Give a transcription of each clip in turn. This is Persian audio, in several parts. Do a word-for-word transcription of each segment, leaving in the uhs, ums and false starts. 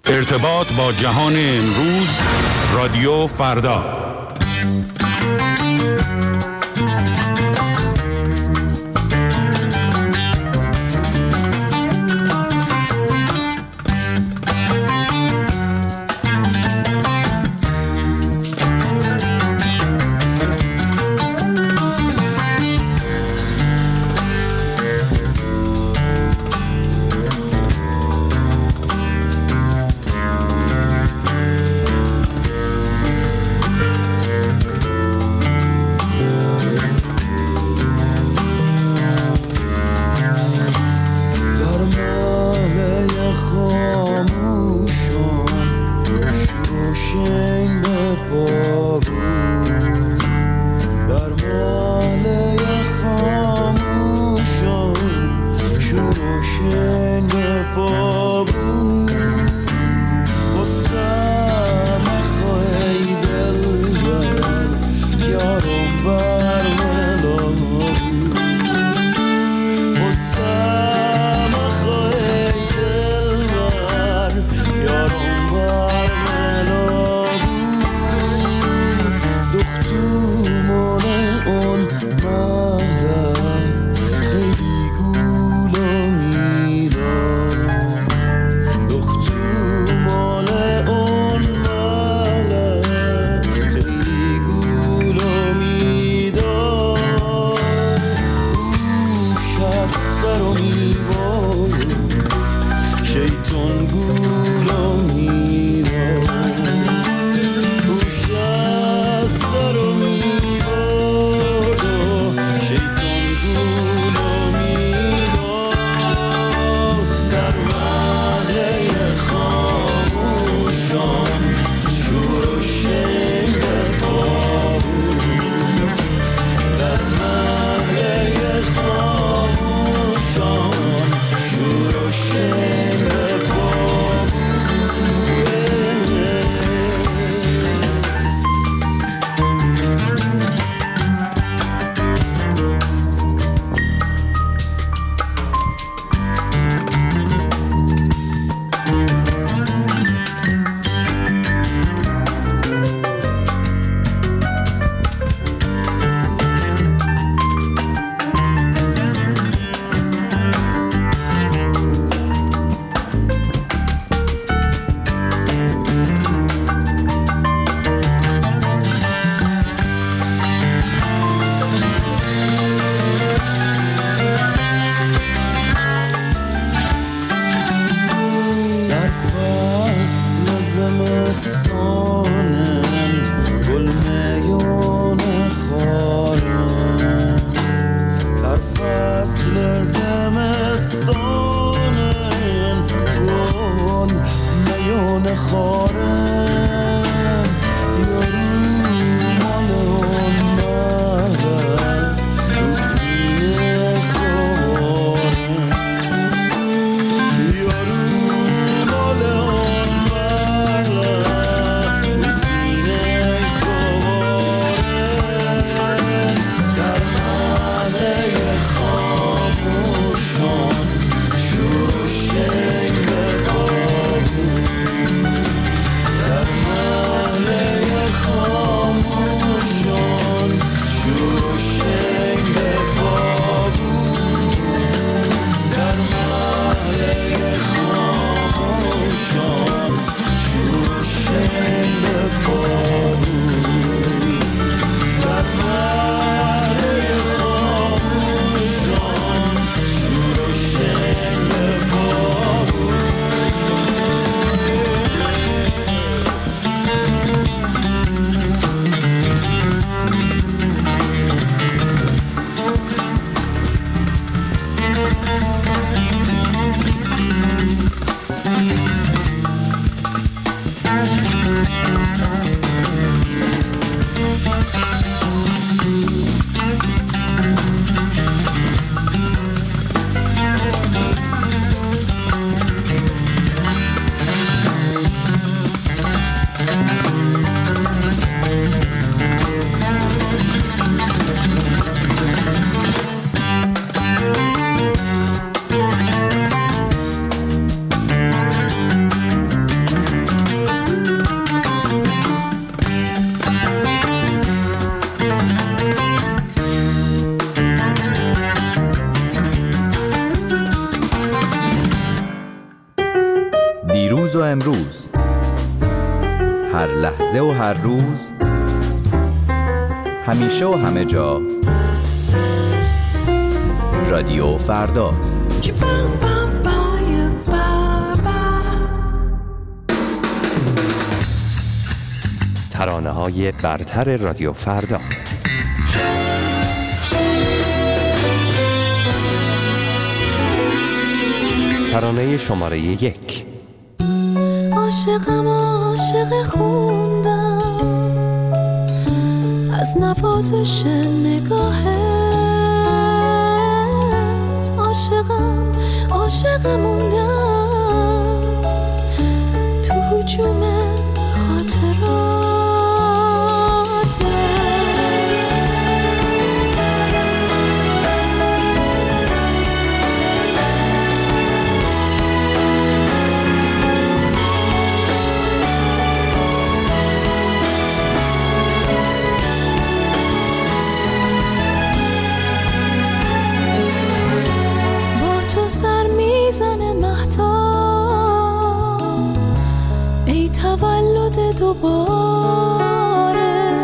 ارتباط با جهان امروز، رادیو فردا. دیروز و امروز، هر لحظه و هر روز، همیشه و همه جا، رادیو فردا. ترانه‌های برتر رادیو فردا. ترانه شماره یک. عاشقم عاشق خوندم از نوازش نگاهت، عاشقم عاشق موندم تو هجوم خاطرات. تولد دوباره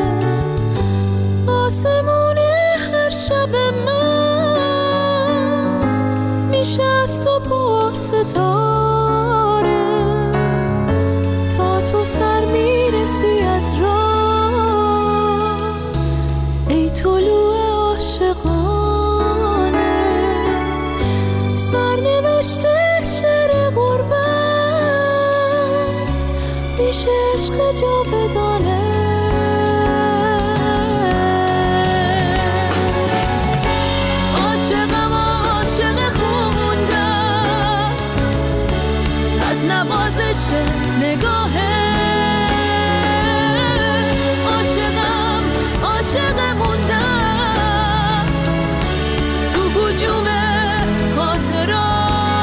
آسمون هر شب من میشه از تو پر ستاره، تا تو سر میرسی از راه ای طلوع عاشقانه، سرنوشته شعر غربت میشه عشق جاودانه. عاشقم عاشق خوندم از نوازش نگاهت، عاشقم عاشق موندم تو هجوم خاطرات.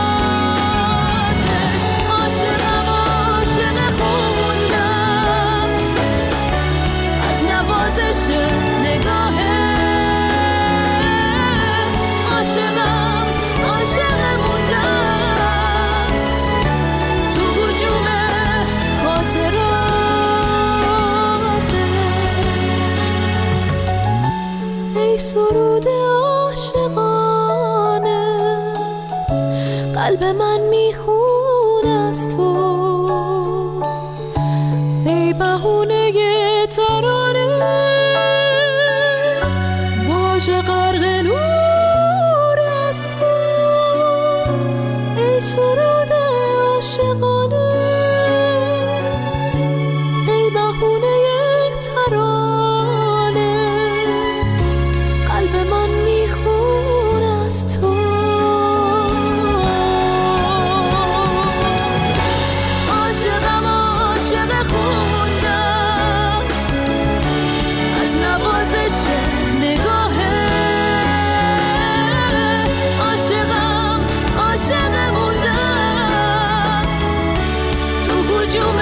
سرود عاشقانه قلب من میخونه از تو، ای بهونه ترانه واژه غرق نور از تو، ای سرود عاشقانه ای بهونه ترانه قلب من میخونه از تو. عاشقم عاشق خوندم از نوازش نگاهت، عاشقم عاشق موندم تو هجوم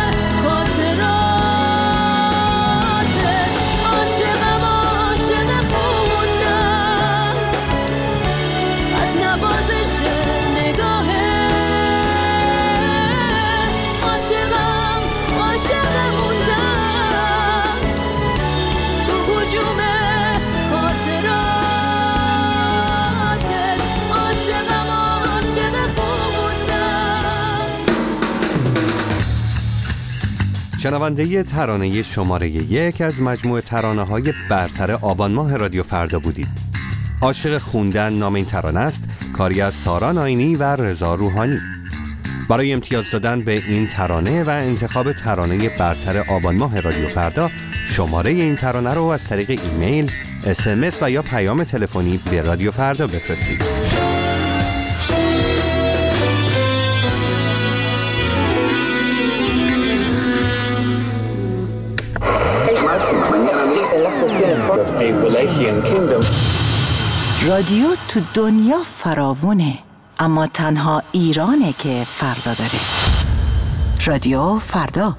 خاطرات. عاشقم عاشق خوندم از نوازش نگاهت، عاشقم عاشق موندم تو هجوم خاطرات. عاشقم عاشق خوندم. شنونده ترانه شماره یک از مجموعه ترانه‌های برتر آبان ماه رادیو فردا بودید. عاشق خوندن نام این ترانه است، کاری از سارا ناینی و رضا روحانی. برای امتیاز دادن به این ترانه و انتخاب ترانه برتر آبان ماه رادیو فردا، شماره این ترانه رو از طریق ایمیل، اس ام اس و یا پیام تلفنی به رادیو فردا بفرستید. رادیو تو دنیا فراوونه، اما تنها ایرانه که فردا داره. رادیو فردا.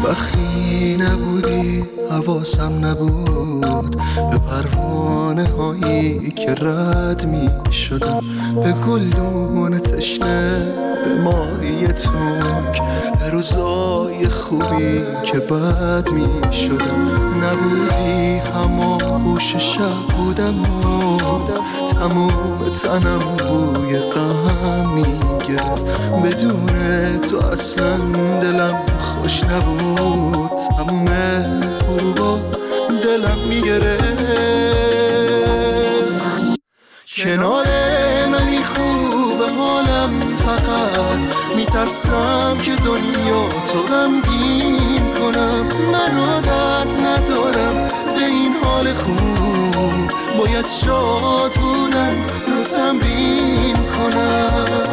وقتی نبودی حواسم نبود به پروانه هایی که رد می شدم، به گلدون تشنه، به ماهی تنگ، به روزای خوبی که بد می شدم. نبودی هما گوش شب بودم و تموم تنم بوی غم می گرفت. بدون تو اصلا دلم خوش نبود، تموم غروبا دلم می گرفت. کنار منی خوبه حالم، فقط میترسم که دنیا تو غمگین کنم. من عادت ندارم به این حال خوب، باید شاد بودن رو تمرین کنم.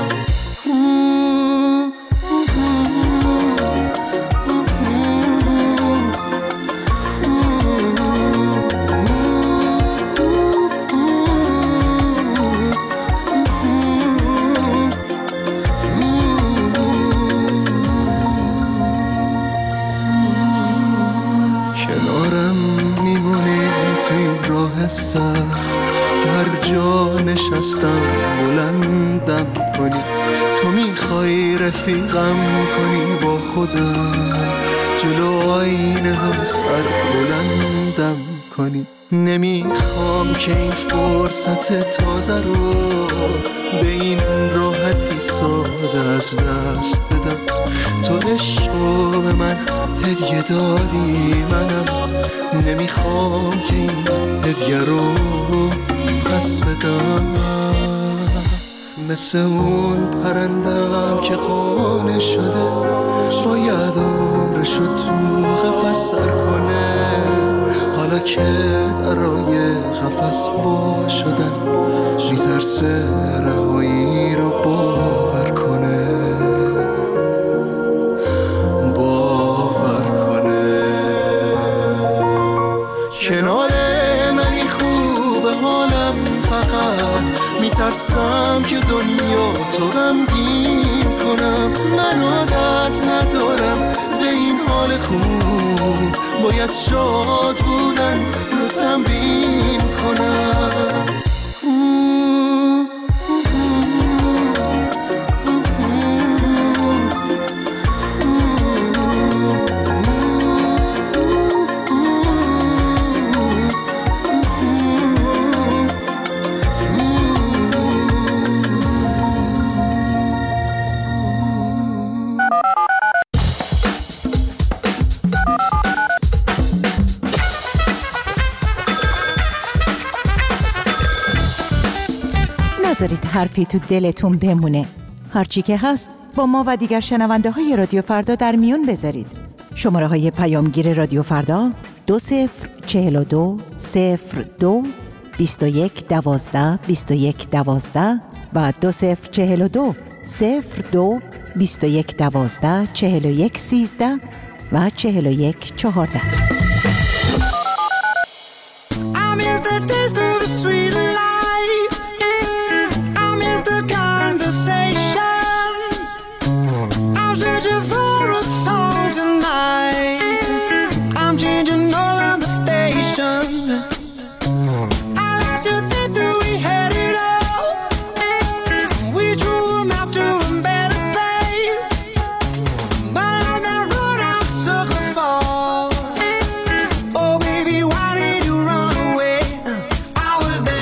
سخت که هر جا نشستم بلندم کنی. تو میخوای رفیقم کنی با خودم، جلو آینه هم سر بلندم کنی. نمیخوام که این فرصت تازه رو به این راحتی ساده از دست بدم. تو عشقو به من هدیه دادی، منم نمیخوام که این هدیه رو پس بدم. مثل اون پرندم که قانع شده، باید عمرشو تو قفس سر کنه. حالا که درای قفس وا شدن، میترسه رهایی رو باور کنه. باور کنه کنار منی خوبه حالم، فقط میترسم که دنیا تو غمگین کنم. من عادت ندارم به این حال خوب، باید شاد بودن رو تمرین کنم. نذارید حرفی تو دلتون بمونه. هرچی که هست با ما و دیگر شنونده های رادیو فردا در میون بذارید. شماره های پیامگیر رادیو فردا دو صفر چهل و دو صفر دو بیست و یک دوازده بیست و یک دوازده و دو صفر چهل و دو صفر دو بیست و یک دوازده چهل و یک سیزده و چهل و یک چهارده. Oh baby, why did you run away? I was there.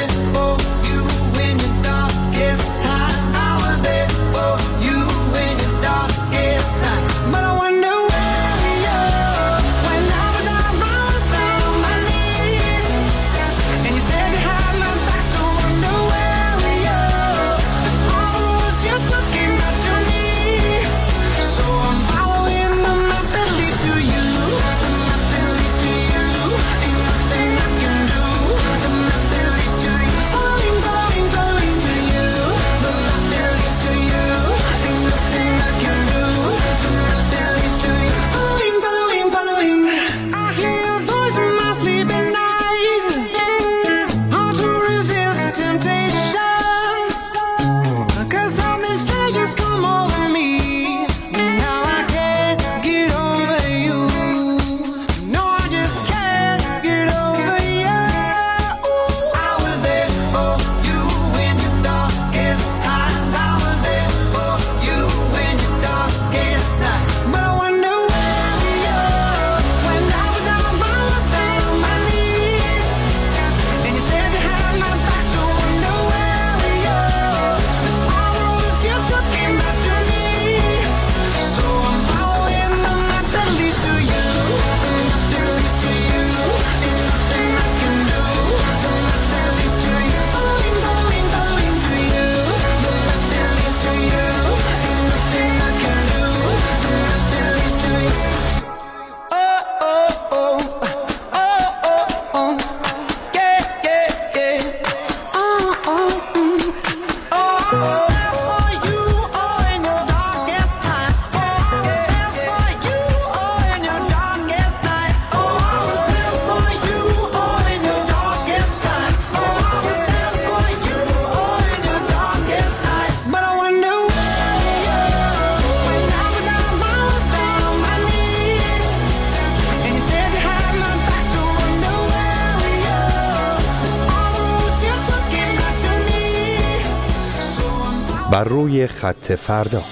بر روی خط فردا.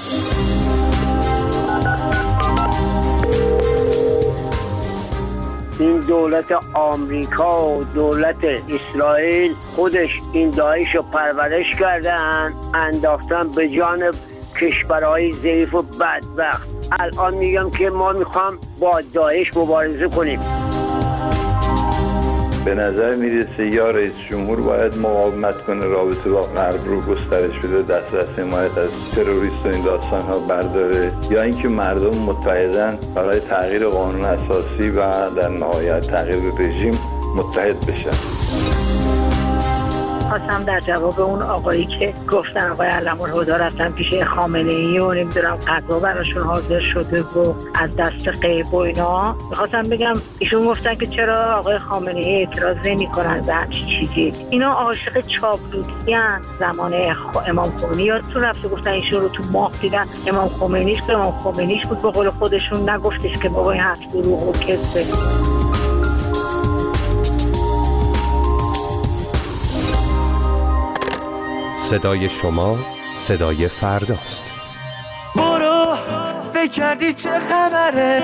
این دولت آمریکا و دولت اسرائیل خودش این داعش رو پرورش کردن، انداختن به جانب کشورهای ضعیف و بدبخت. الان میگم که ما میخوام با داعش مبارزه کنیم. به نظر میرسه یا رئیس جمهور باید مقاومت کنه، رابطه با غرب رو گسترش بده، دسترس حمایت از تروریست و این داستان ها برداره، یا اینکه مردم متحدن برای تغییر قانون اساسی و در نهایت تغییر رژیم متحد بشن. خواستم در جواب اون آقایی که گفتن آقای علم‌الهدی رفتن پیش خامنه‌ای و نمیدونم قضا براشون حاضر شده و از دست غیب و اینا، میخواستم بگم ایشون گفتن که چرا آقای خامنه‌ای اعتراض نمی‌کنن به همچین چیزی. اینا عاشق چاپلوسیان. زمان امام خمینی یادتون رفته گفتن ایشون رو تو ماه دیدن، امام خمینیش که امام خمینیش بود، به قول خودشون نگفتش که بابا این حرف دروغ و کذبه. صدای شما صدای فرداست. برو فکر کردی چه خبره،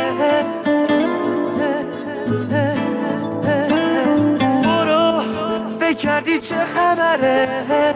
برو فکر کردی چه خبره،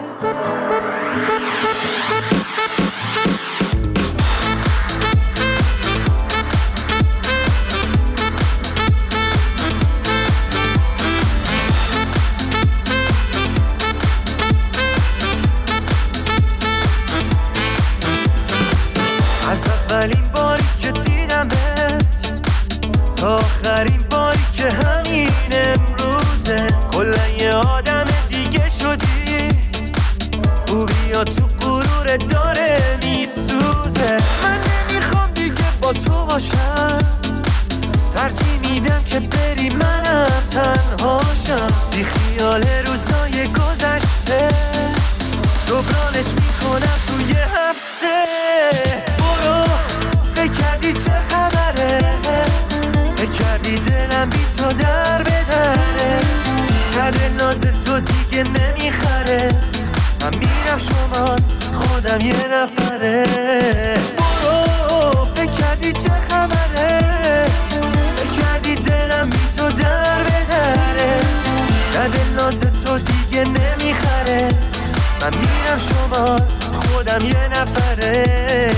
از اولین باری که دیدمت تا آخرین باری که همین امروزه، کلا یه آدم دیگه شدی، خوبیا تو غرور داره میسوزه. من نمیخوام دیگه با تو باشم، ترجیح میدم که بری منم تنهاشم، بی خیال روزای گذشته جبرانش میکنم توی هفته. برو فکر کردی چه خبره، فکر کردی دلم بی تو در بدره، قدر ناز تو دیگه نمیخره، من میرم شما خودم یه نفره. برو فکر کردی چه خبره، فکر کردی دلم بی تو در بدره، قدر ناز تو دیگه نمیخره، من میرم شما خودم یه نفره.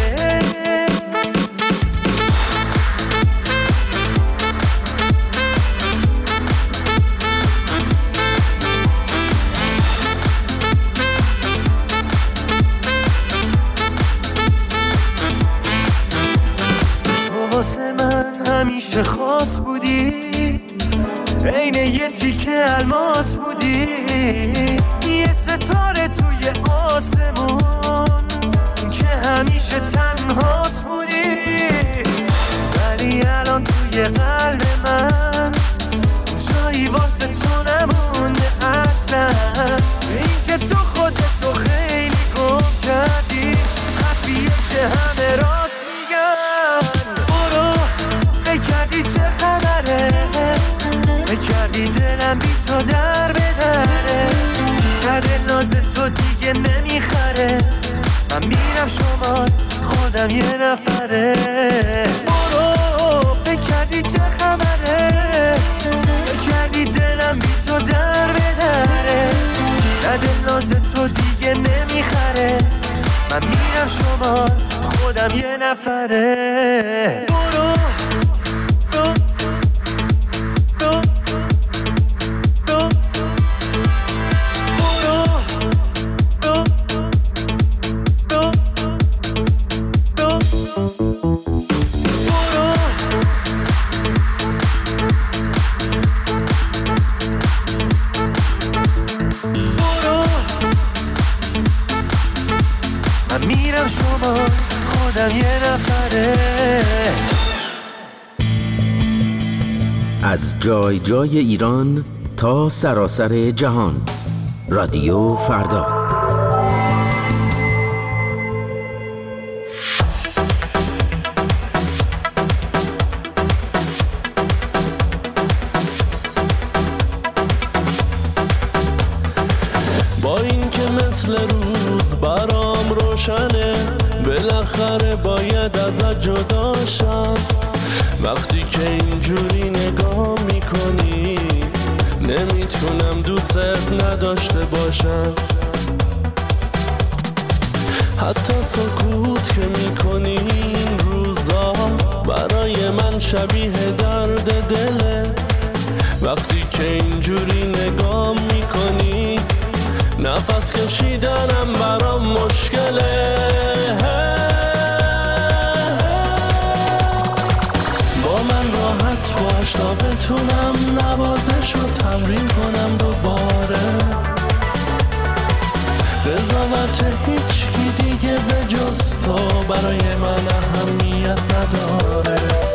تو واسه من همیشه خاص بودی، عین یه تیکه الماس بودی، یه ستاره توی آسمون که همیشه تنهاست بودی، ولی الان توی قلب من جایی واسه تو نمونده اصلا. این که تو خودتو خیلی گم کردی، خفیه که همه راست میگن. برو فکر کردی چه خبره، فکر کردی دلم بی تو در بدره، قدر ناز تو دیگه نمیخره، من میرم شما خودم یه نفره. برو فکر کردی چه خبره، فکر کردی دلم بی تو در بدره، قدر ناز تو دیگه نمیخره، من میرم شما خودم یه نفره. برو من میرم شما خودم یه نفره. از جای جای ایران تا سراسر جهان، رادیو فردا. با این که مثل روز برام روشنه، بالاخره باید ازت جدا شم. وقتی که اینجوری نگاه میکنی نمیتونم دوست نداشته باشم. حتی سکوت که میکنی این روزا برای من شبیه درد دله. وقتی که اینجوری نگاه میکنی نفس کشیدنم برام مشکله. با من راحت باش تا بتونم نوازش رو تمرین کنم دوباره. قضاوت هیچ کی دیگه به جز تو برای من اهمیت نداره.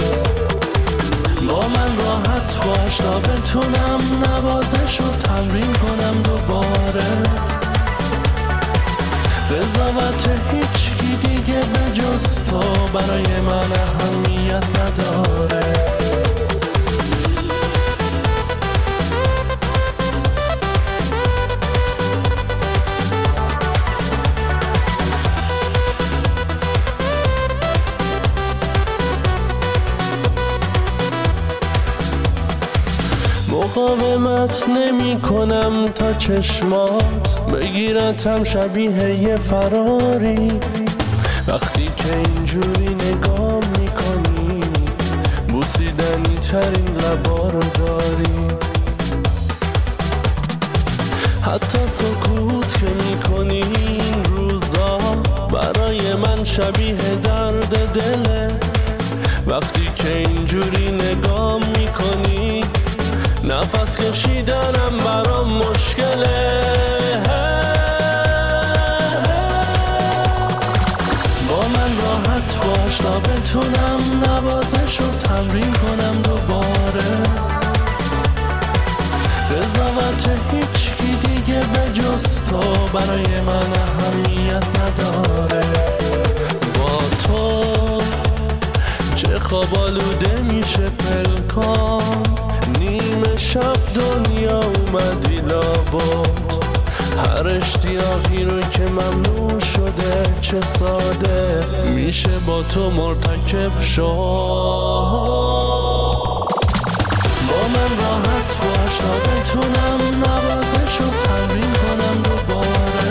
با من راحت باش تا بتونم نوازش رو تمرین کنم دوباره. قضاوت هیچ کی دیگه به جز تو برای من اهمیت نداره. مقاومت نمی کنم تا چشمات بگیرتم شبیه یه فراری. وقتی که اینجوری نگاه می کنی بوسیدنی ترین لبا رو داری. حتی سکوت که می کنی این روزا برای من شبیه درد دله. وقتی که اینجوری نگاه می کنی نفس کشیدنم برام مشکله. با من راحت باش تا بتونم نوازش رو تمرین کنم دوباره. قضاوت هیچ کی دیگه به جز تو برای من اهمیت نداره. با تو چه خواب آلوده میشه پلکان، نیمه شب دنیا اومدی لابد. هر اشتیاقی رو که ممنوع شده چه ساده میشه با تو مرتکب شد. با من راحت باش تا بتونم نوازش رو تمرین کنم دوباره.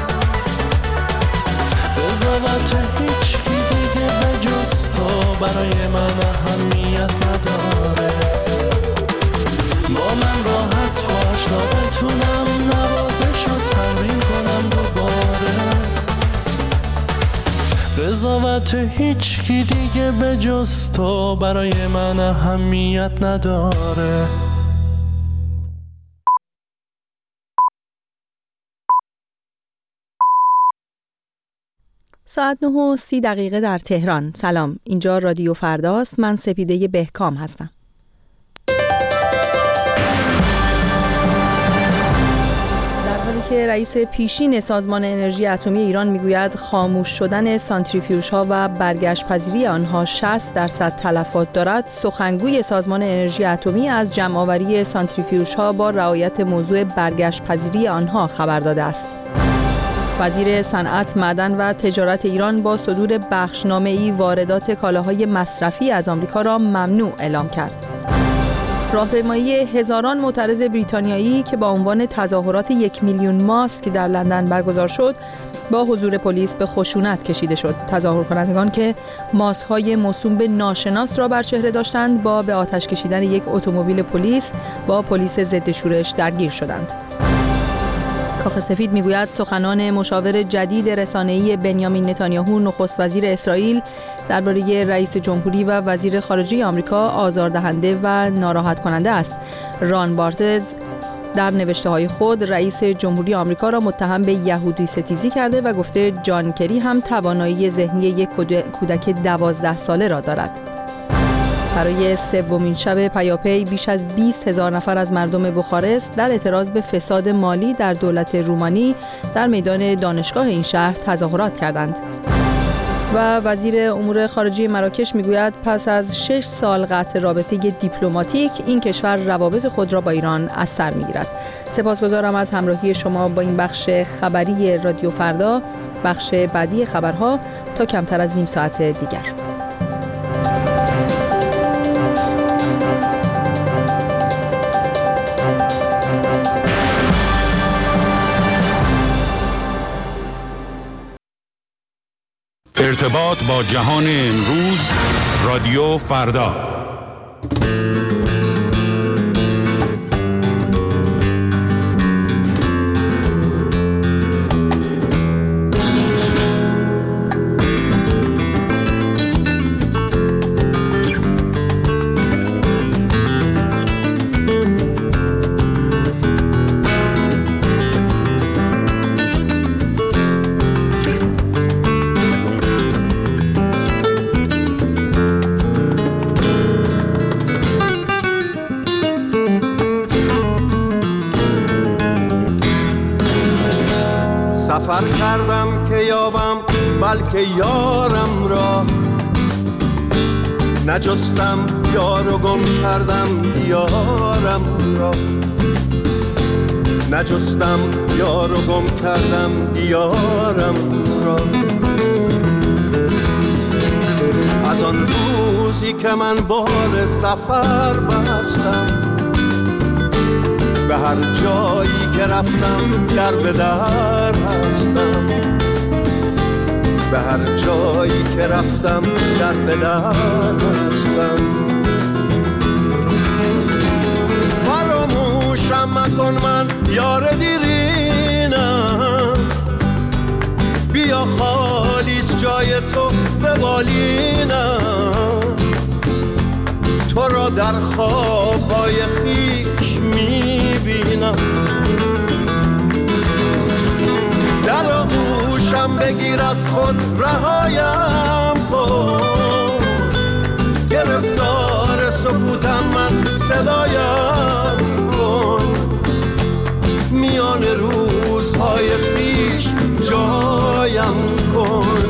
قضاوت هیچ کی دیگه به جز تو برای من اهمیت نداره. با من راحت باش تا بتونم نوازش رو تمرین کنم دوباره. قضاوت هیچ کی دیگه به جز تو برای من اهمیت نداره. ساعت نه و سی دقیقه در تهران. سلام، اینجا رادیو فرداست. من سپیده بهکام هستم. که رئیس پیشین سازمان انرژی اتمی ایران میگوید خاموش شدن سانتریفیوژها و برگشت پذیری آنها شصت درصد تلفات دارد، سخنگوی سازمان انرژی اتمی از جمع‌آوری سانتریفیوژها با رعایت موضوع برگشت پذیری آنها خبر داده است. وزیر صنعت، معدن و تجارت ایران با صدور بخشنامه‌ای واردات کالاهای مصرفی از آمریکا را ممنوع اعلام کرد. راهپیمایی هزاران معترض بریتانیایی که با عنوان تظاهرات یک میلیون ماسک در لندن برگزار شد با حضور پلیس به خشونت کشیده شد. تظاهر کنندگان که ماسک‌های موسوم به ناشناس را بر چهره داشتند با به آتش کشیدن یک اتومبیل پلیس با پلیس ضد شورش درگیر شدند. کاخ سفید میگوید سخنان مشاور جدید رسانه‌ای بنیامین نتانیاهو نخست وزیر اسرائیل درباره رئیس جمهوری و وزیر خارجه آمریکا آزاردهنده و ناراحت کننده است. ران بارتز در نوشته‌های خود رئیس جمهوری آمریکا را متهم به یهودی ستیزی کرده و گفته جان کری هم توانایی ذهنی یک کودک دوازده ساله را دارد. برای سومین شب پیاپی بیش از بیست هزار نفر از مردم بخارست در اعتراض به فساد مالی در دولت رومانی در میدان دانشگاه این شهر تظاهرات کردند. و وزیر امور خارجه مراکش میگوید پس از شش سال قطع رابطه دیپلماتیک این کشور روابط خود را با ایران از سر میگیرد. سپاسگزارم از همراهی شما با این بخش خبری رادیو فردا. بخش بعدی خبرها تا کمتر از نیم ساعت دیگر. ارتباط با جهان امروز رادیو فردا. سفر کردم که یابم بلکه یارم را، نجستم یار و گم کردم یارم را، نجستم یار و گم کردم یارم را. از آن روزی که من بار سفر بستم، به هر جایی که رفتم در به در هستم، به هر جایی که رفتم در به در هستم. فراموشم مکن من یار دیرینم، بیا خالیست جای تو به بالینم، تو را در خوابهای خیش میبینم. در آغوشم بگیر از خود رهایم کن، گرفتار سکوتم من صدایم کن، میان روزهای خیش جایم کن.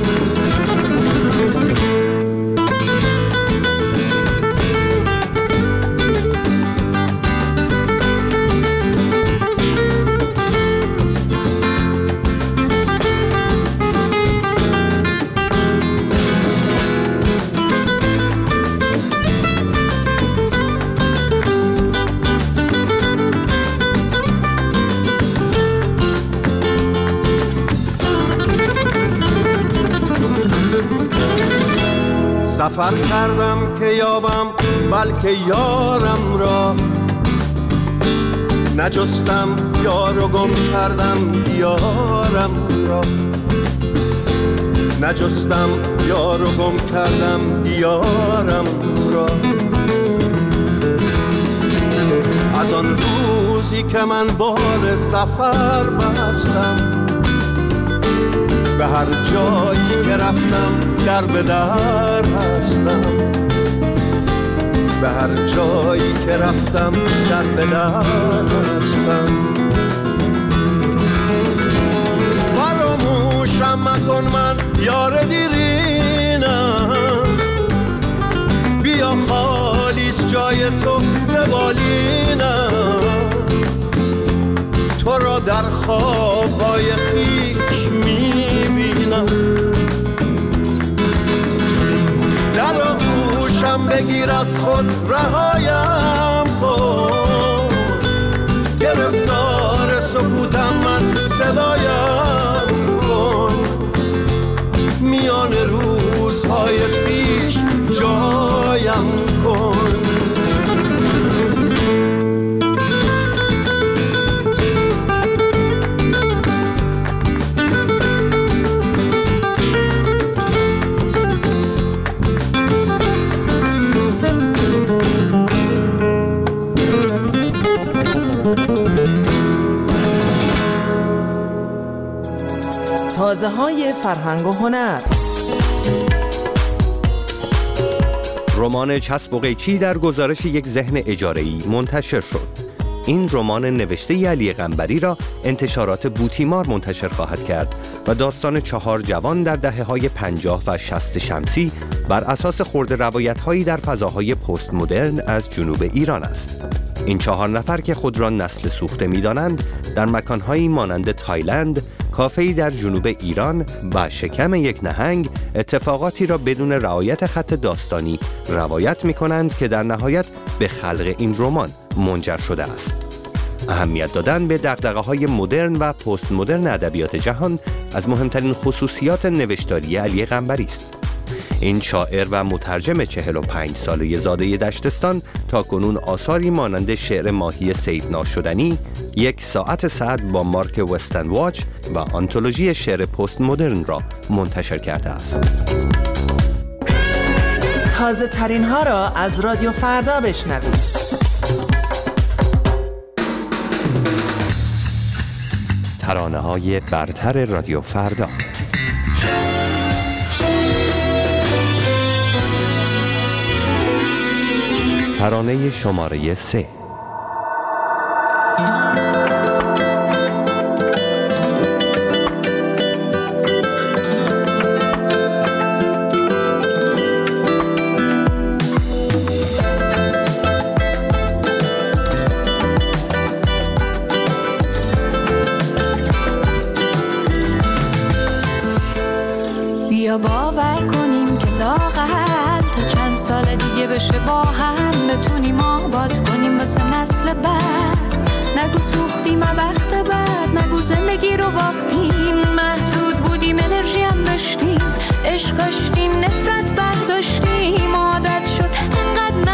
سفر کردم که یابم بلکه یارم را، نجستم یار و گم کردم یارم را، نجستم یار و گم کردم یارم را. از آن روزی که من بار سفر بستم، به هر جایی که رفتم در به در هستم، به هر جایی که رفتم در به در هستم. فراموشم مکن من یار دیرینم، بیا خالیست جای تو به بالینم، تو را در خوابهای خیش میبینم. در آغوشم بگیر از خود رهایم کن، گرفتار سکوتم من صدایم کن، میان روزهای خیش جایم کن. Thank you. دنیای فرهنگ و هنر. رمان چسب و قیچی در گزارش یک ذهن اجاره‌ای منتشر شد. این رمان نوشته علی قنبری را انتشارات بوتیمار منتشر خواهد کرد و داستان چهار جوان در دهه‌های پنجاه و شصت شمسی بر اساس خرده روایت‌هایی در فضاهای پست مدرن از جنوب ایران است. این چهار نفر که خود را نسل سوخته می‌دانند، در مکان‌هایی مانند تایلند، کافه‌ای در جنوب ایران و شکم یک نهنگ اتفاقاتی را بدون رعایت خط داستانی روایت می‌کنند که در نهایت به خلق این رمان منجر شده است. اهمیت دادن به دغدغه‌های مدرن و پست مدرن ادبیات جهان از مهمترین خصوصیات نوشتاری علی قنبری است. این شاعر و مترجم چهل و پنج ساله زاده دشتستان تا کنون آثاری مانند شعر ماهی سید ناشدنی، یک ساعت سعد با مارک وستن واچ و آنتولوژی شعر پست مدرن را منتشر کرده است. تازه ترین ها را از رادیو فردا بشنوید. ترانه های برتر رادیو فردا. ترانه شماره سه. بیا باور کنیم که لااقل تا چند سال دیگه بشه با هم بتونیم آباد کنیم واسه نسل بعد. نگو سوختیم وقت بعد، نگو زندگی رو باختیم، محدود بودیم انرژی هم داشتیم، عشق داشتیم نفرت برداشتیم، عادت شد انقدر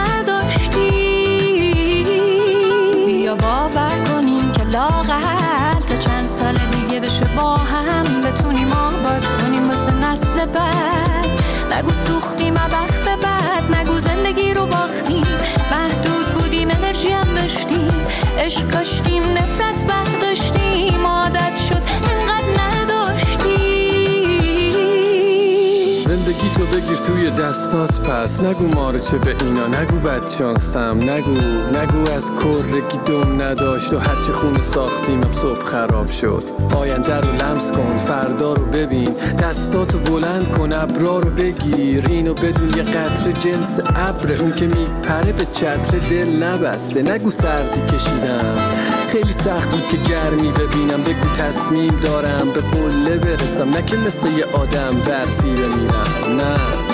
نداشتیم. بیا باور کنیم که لااقل تا چند سال دیگه بشه با هم بتونیم آباد کنیم واسه نسل بعد. نگو سوختیم وقت بعد، نگو زندگی رو باختیم، محدود بودیم انرژی هم داشتیم، عشق داشتیم نفرت برداشتیم، عادت شد انقدر نداشتیم. زندگی تو بگیر توی دستات پس، نگو ماره چه به اینا، نگو بدشانسم، نگو نگو از کرگی دم نداشت و هرچی خونه ساختیم هم صبح خراب شد. آینده رو لمس کن، فردا رو ببین، دستاتو بلند کن، ابرا رو بگیر، اینو بدون یه قطره جنس ابر، اون که میپره به چتر دل نبسته. نگو سردی کشیدم، خیلی سخت بود که گرمی ببینم، بگو تصمیم دارم به قله برسم، نه که مثل یه آدم برفی بمیرم. نه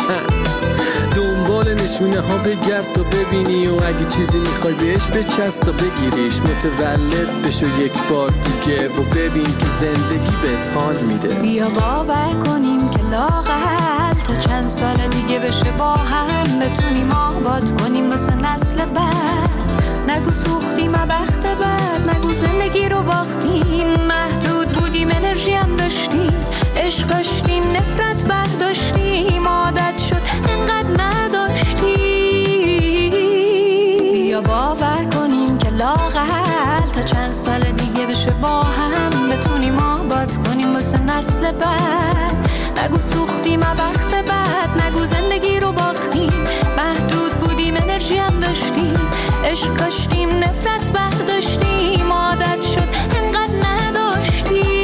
دنبال نشونه ها بگرد تا ببینی، و اگه چیزی میخوای بهش بچست تا بگیریش، متولد بشو یک بار دیگه و ببین که زندگی بهت حال میده. بیا باور کنیم که لااقل تا چند سال دیگه بشه با هم بتونیم آباد کنیم واسه نسل بعد. نگو سوختیم وقت بعد، نگو زندگی رو باختیم، محدود بودیم انرژی هم داشتیم، عشق داشتیم نفرت برداشتیم، عادت شد انقدر نداشتیم. بیا باور کنیم که لااقل تا چند سال دیگه بشه با هم بتونیم آباد کنیم واسه نسل بعد. نگو سوختیم وقت بعد، نگو زندگی رو باختیم، محدود بودیم انرژی هم داشتیم، عشق داشتیم نفرت برداشتیم، عادت شد انقدر نداشتیم.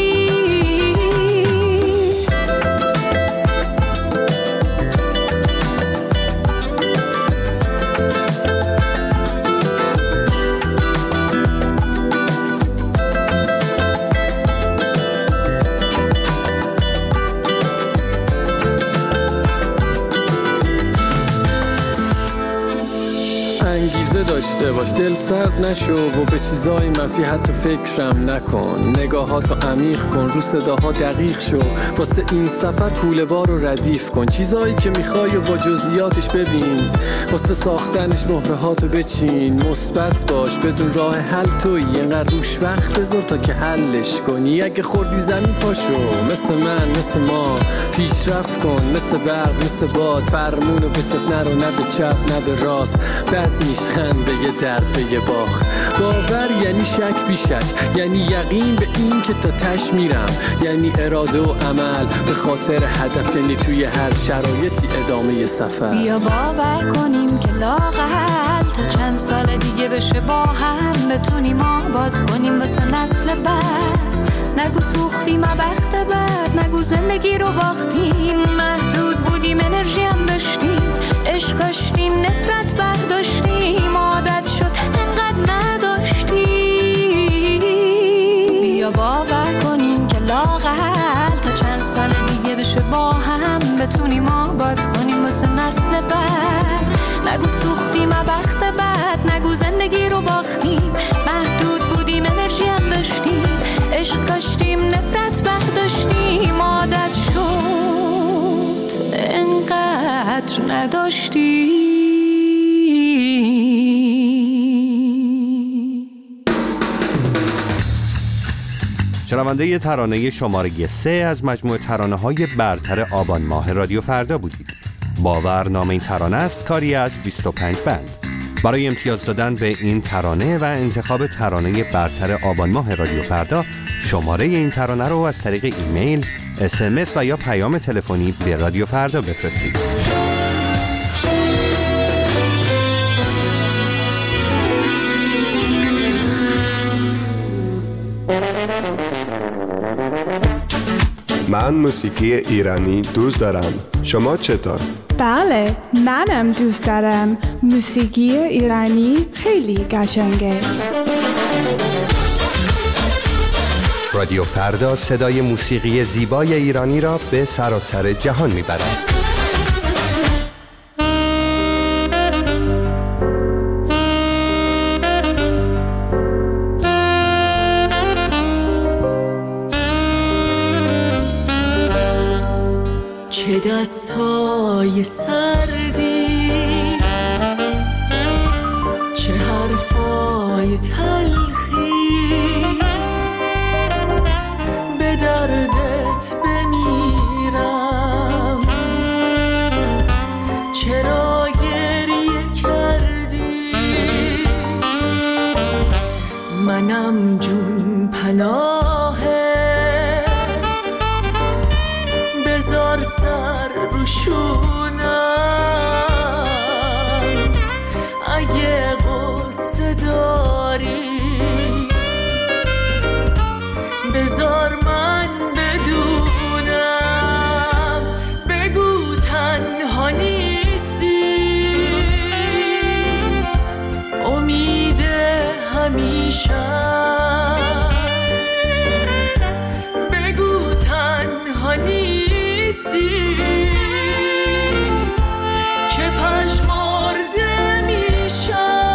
انگیزه داشته باش، دل سرد نشو و به چیزای منفی حتی فکرم نکن، نگاهاتو عمیق کن، رو صداها دقیق شو، واسه این سفر کوله بار رو ردیف کن، چیزایی که میخوای و با جزئیاتش ببین، واسه ساختنش مهره هاتو بچین، مثبت باش بدون راه حل تویی، اینقدر روش وقت بذار تا که حلش کنی، اگه خوردی زمین پاشو، مثل من مثل ما پیشرفت کن، مثل برق مثل باد، فرمونو بچست، نرو نه به چپ نه به راست، بد نیش خنده یه درد به یه باخ. باور یعنی شک بی شک، یعنی یقین به این که تا تش میرم، یعنی اراده و عمل به خاطر هدف، یعنی توی هر شرایطی ادامه سفر. بیا باور کنیم که لااقل تا چند سال دیگه بشه با هم بتونیم آباد کنیم واسه نسل بعد. نگو سوختیم بخت بعد، نگو زندگی رو باختیم. محدود بودیم انرژی هم داشتیم، عشق داشتیم نفرت برداشتیم، عادت شد انقدر نداشتیم. بیا باور کنیم که لااقل تا چند سال دیگه بشه با هم بتونیم آباد کنیم واسه نسل بعد. نگو سوختیم بخت بعد، نگو زندگی رو باختیم. محدود بودیم انرژی هم داشتیم، عشق داشتیم نفرت برداشتیم، عادت شد انقدر نداشتیم. شنونده ترانه شماره سه از مجموعه ترانه‌های برتر آبان ماه رادیو فردا بودید. باور نام این ترانه است، کاری از بیست و پنج بند. برای امتیاز دادن به این ترانه و انتخاب ترانه برتر آبان ماه رادیو فردا، شماره این ترانه رو از طریق ایمیل، اس ام اس و یا پیام تلفنی به رادیو فردا بفرستید. من موسیقی ایرانی دوست دارم. شما چطور؟ بله، منم دوست دارم. موسیقی ایرانی خیلی قشنگه. رادیو فردا صدای موسیقی زیبای ایرانی را به سراسر جهان میبرد. چه دستای سردی، چه حرفای تلخی، به دردت بمیرم. چرا گریه کردی؟ منم جون پناهت، بذار سر رو شونم. اگه قصه داری بذار من بدونم. بگو تنها نیستی، امید همیشه. بگو تنها نیستی که پژمرده میشم.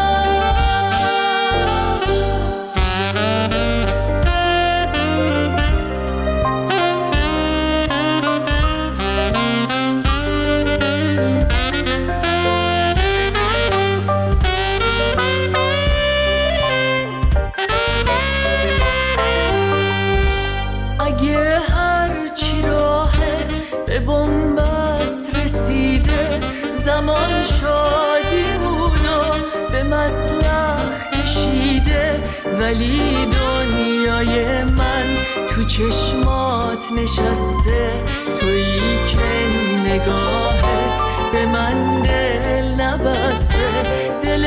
اگه هرچی راهه به بنبست رسیده، زمان شادیمونو به مسلخ کشیده، ولی دنیای من تو چشمات نشسته. تویی که نگاهت به من دل نبسته. دل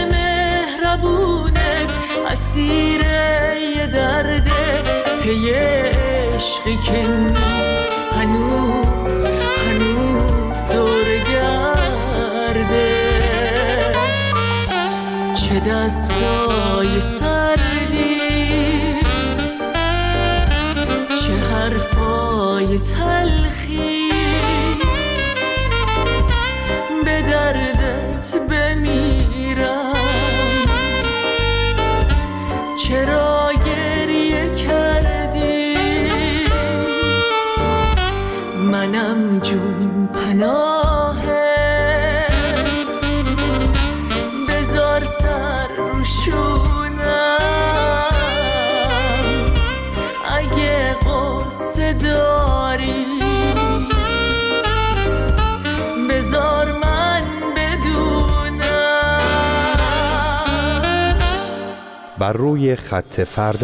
مهربونت اسیر یه درده، پی عشقی که نیست هنوز هنوز دور گرده. چه دستای سردی، چه حرفای تلخی، به دردت بمیرم. چرا گریه کردی؟ منم جون پناهت، بذار سر رو شونم. اگه قصه داری بذار من بدونم. بر روی خط فردا.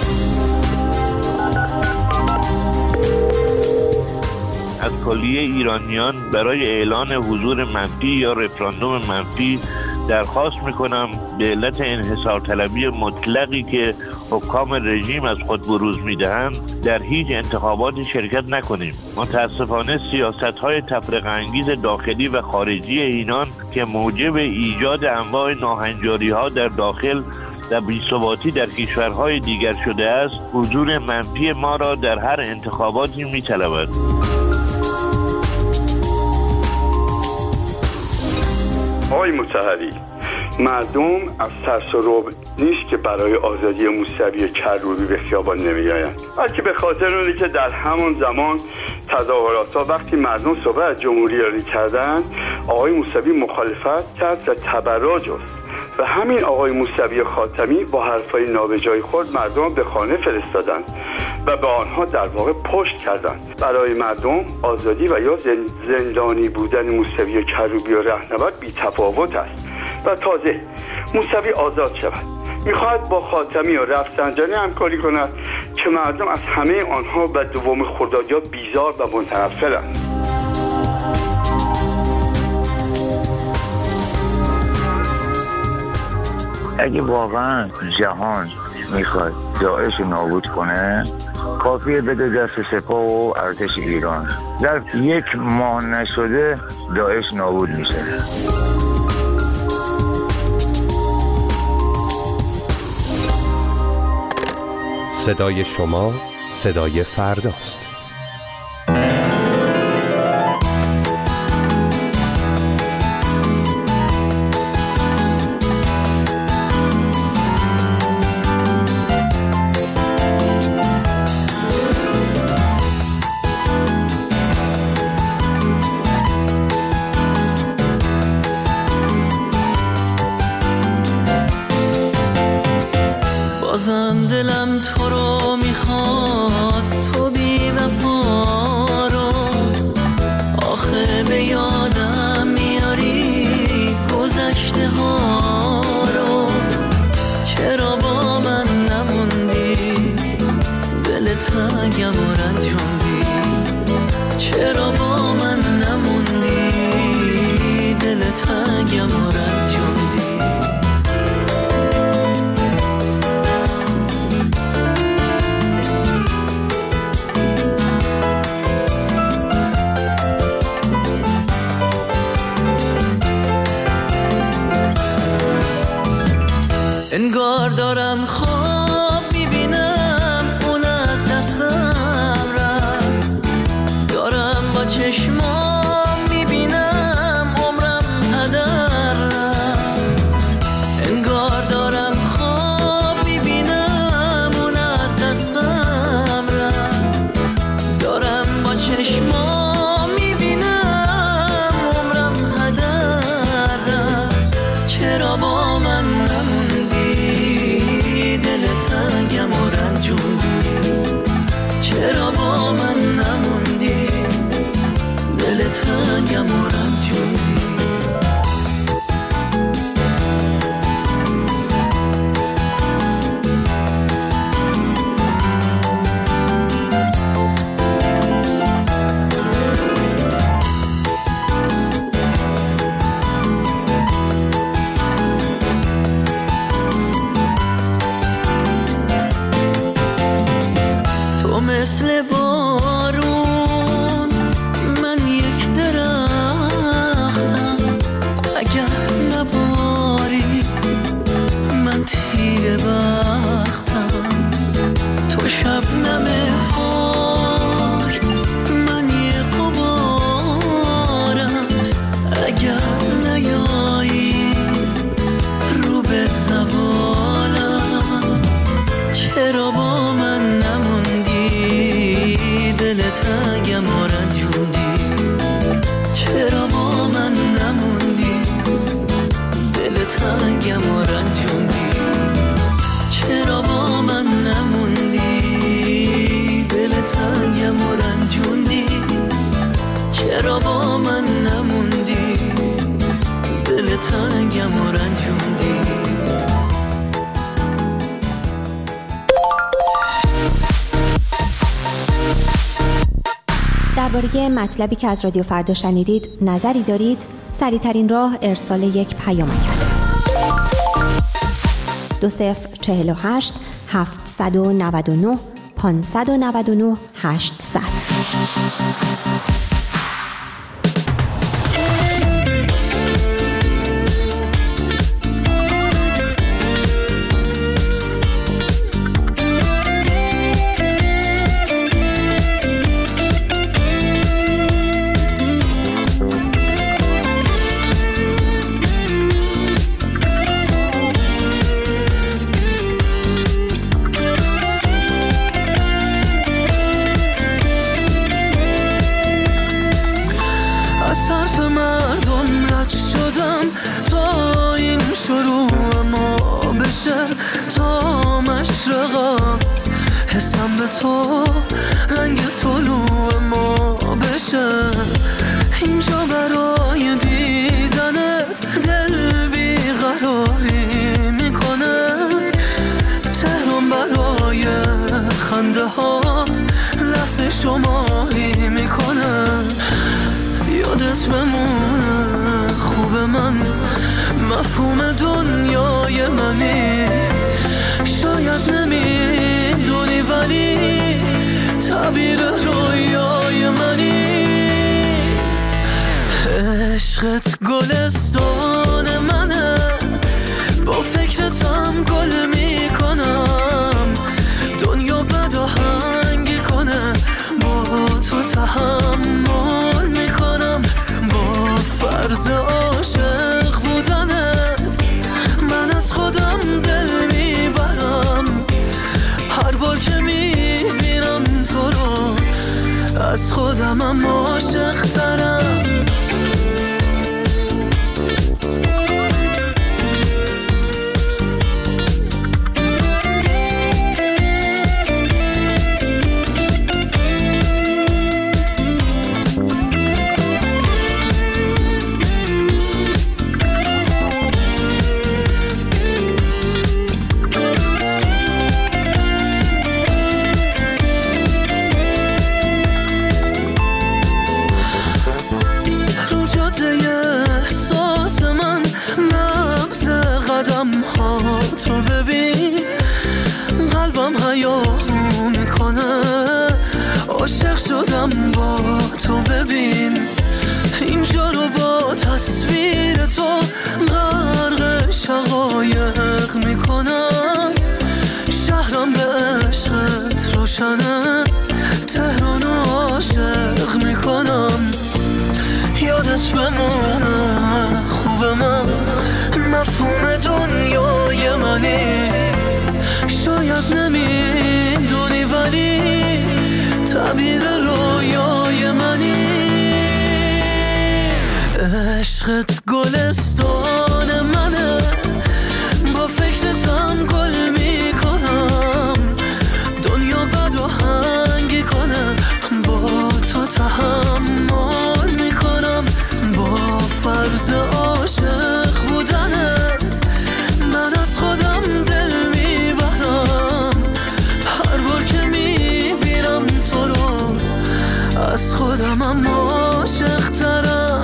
از کلیه ایرانیان برای اعلان حضور منفی یا رفراندوم منفی درخواست میکنم به علت انحصار طلبی مطلقی که حکام رژیم از خود بروز میدهند در هیچ انتخاباتی شرکت نکنیم. متاسفانه سیاست‌های تفرقه انگیز داخلی و خارجی اینان که موجب ایجاد انواع ناهنجاری‌ها در داخل و بی‌ثباتی در کشورهای دیگر شده است، حضور منفی ما را در هر انتخاباتی می‌طلبد. آقای مطهری، مردم از ترس و رعب نیست که برای آزادی موسوی کروبی به خیابان نمی‌آیند، بلکه به خاطر اونه که در همون زمان تظاهرات‌ها وقتی مردم صحبت از جمهوری کردند، آقای موسوی مخالفت کرد و تبرع جست و همین آقای موسوی خاتمی با حرفای نابجای خود مردم به خانه فرستادند و به آنها در واقع پشت کردند. برای مردم آزادی و یا زندانی بودن موسوی کروبی و رهنورد بی تفاوت است و تازه موسوی آزاد شود. میخواهد با خاتمی و رفسنجانی همکاری کند که مردم از همه آنها و دوم خردادیا بیزار و متنفرند. اگه واقعا جهان میخواد داعش رو نابود کنه، کافیه بده دست سپاه و ارتش ایران. در یک ماه نشده داعش نابود میشه. صدای شما صدای فرداست. بازم دلم تو رو میخواد، تو بی وفا رو آخه به یادم میاری گذشته ها رو. چرا با من نموندی دل تنگم و رنجوندی؟ چرا با من نموندی دل تنگم و رنجوندی؟ انگار دارم خواب میبینم اون از دستم رفت، دارم با چشمام میبینم عمرم هدر رفت. انگار دارم خواب میبینم اون از دستم رفت، دارم با چشمام میبینم عمرم هدر رفت. چرا با من دل تنگم و رنجوندی؟ چرا با من نموندی دل تنگم و رنجوندی؟ مثل بارون من یک درختم، اگر نباری من تیر بختم. تو شبنم خار من یه غبارم، اگر نیایی رو به زوالم. چرا با من نموندی دل تنگم و رنجوندی؟ چرا با من نموندی دل تنگم و رنجوندی؟ چرا با من نموندی دل تنگم و رنجوندی؟ چرا با من نموندی دل تنگم و رنجوندی؟ درباره مطلبی که از رادیو فردا شنیدید نظری دارید؟ سریع‌ترین راه ارسال یک پیامک است. دو صفر چهل و هشت هفتصد و نود و نه پانصد و نود و نه هشتصد. تا مشرقات حسم به تو رنگ طلوع ما بشه. اینجا برای دیدنت دل بیقراری میکنه. تهران برای خنده هات لحظه شماری میکنه. یادت بمونه خوب من مفهوم دنیای منی. شاید نمیدونی ولی تعبیر رویای منی. عشقت گلستان منه، با فکرتم گل میکنم. دنیا بد آهنگی کنه، با تو تحمل میکنم. با فرض عاشق بودنت من از خودم دل میبرم. هر بار که میبینم تو رو از خودمم عاشق ترم. تو ببین قلبم حیاهو میکنه. عاشق شدم با تو ببین. اینجا رو با تصویر تو غرق شقایق میکنم. شهرم به عشقت روشنه، تهران عاشق میکنم. یادت بمونه خوب من مفهوم دنیای منی. شاید نمیدونی ولی تعبیر رویای منی. عشقت گلستان منه، با فکرتم گل میکنم. دنیا بد آهنگی کنه، با تو تحمل میکنم. با فرض عاشق بودنت من از خودم دل میبرم. هر بار که میبینم تو رو از خودمم عاشق ترم.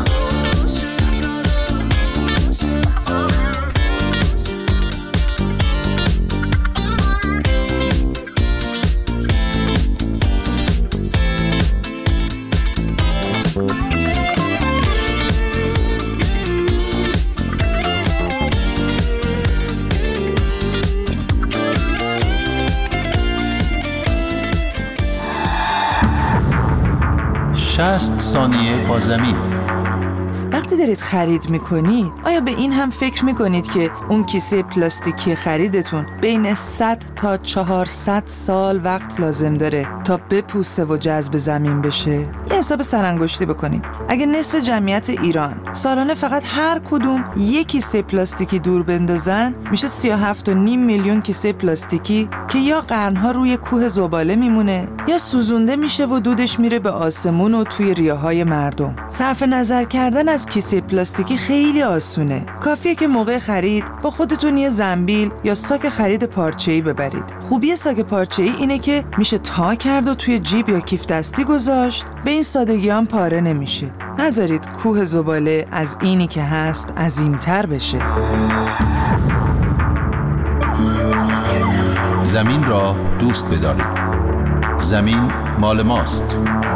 شصت ثانیه با زمین. وقتی دارید خرید میکنید آیا به این هم فکر میکنید که اون کیسه پلاستیکی خریدتون بین صد تا چهارصد سال وقت لازم داره تا بپوسه و جذب زمین بشه؟ یه حساب سرانگشتی بکنید. اگه نصف جمعیت ایران سالانه فقط هر کدوم یک کیسه پلاستیکی دور بندازن، میشه سی و هفت و نیم میلیون کیسه پلاستیکی که یا قرنها روی کوه زباله میمونه یا سوزونده میشه و دودش میره به آسمون و توی ریه‌های مردم. صرف نظر کردن از از کیسه پلاستیکی خیلی آسونه. کافیه که موقع خرید با خودتون یه زنبیل یا ساک خرید پارچه‌ای ببرید. خوبی ساک پارچه‌ای اینه که میشه تا کرد و توی جیب یا کیف دستی گذاشت، به این سادگی هم پاره نمیشه. نذارید کوه زباله از اینی که هست عظیم‌تر بشه. زمین را دوست بدارید. زمین مال ماست.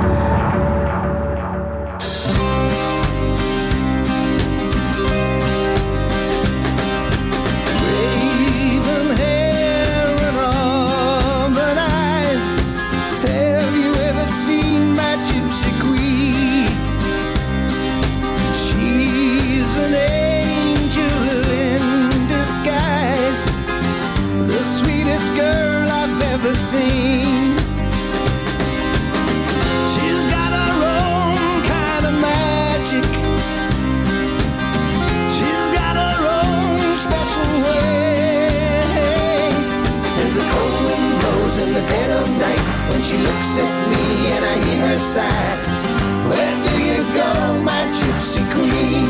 She looks at me and I hear her sigh. Where do you go, my gypsy queen?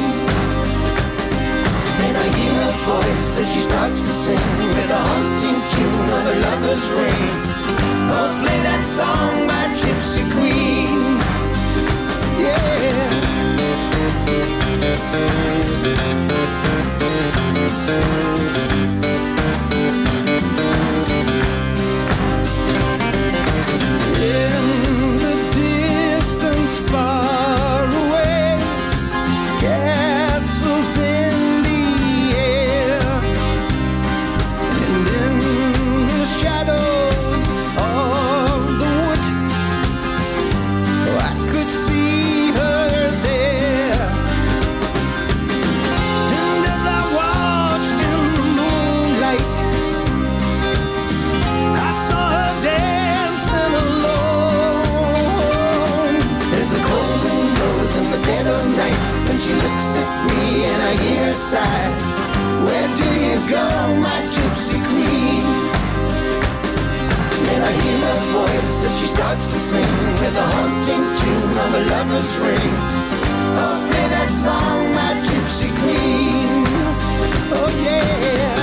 And I hear her voice as she starts to sing with a haunting tune of a lover's ring. Oh, play that song, my gypsy queen. Yeah. She looks at me and I hear her sigh. Where do you go, my gypsy queen? And I hear her voice as she starts to sing with a haunting tune of a lover's ring. Oh, play that song, my gypsy queen. Oh, yeah.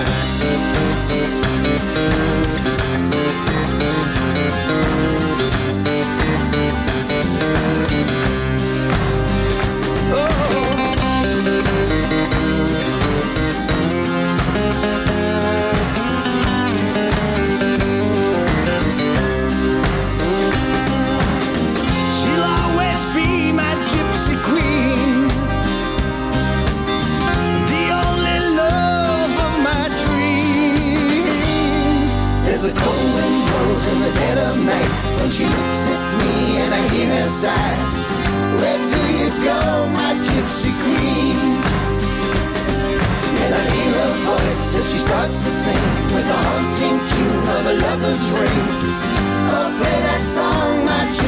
There's a cold wind blows in the dead of night when she looks at me and I hear her sigh. Where do you go, my gypsy queen? And I hear her voice as she starts to sing with a haunting tune of a lover's ring. Oh, play that song, my gypsy